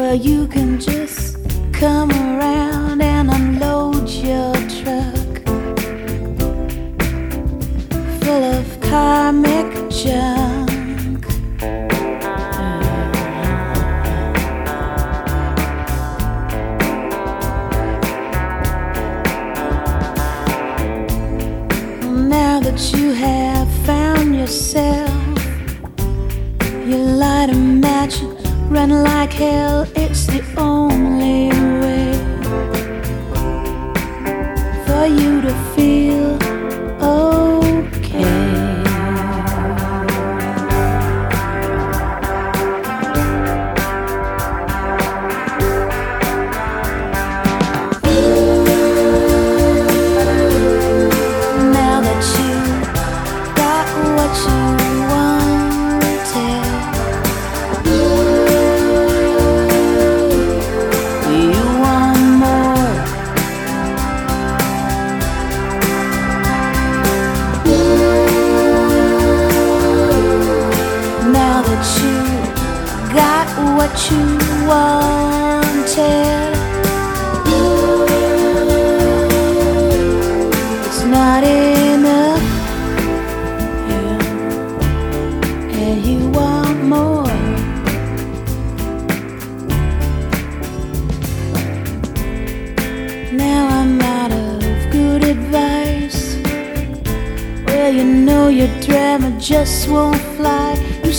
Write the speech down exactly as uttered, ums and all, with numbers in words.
Well, you can just come around and unload your truck full of karmic junk. Now that you have found yourself, you light a match, run like hell. It's the only way for you to feel okay. Now that you got what you wanted, you want more. Now that you got what you wanted, it's not enough, yeah, and you want more. Now I'm out of good advice. Well, you know your drama just won't fly.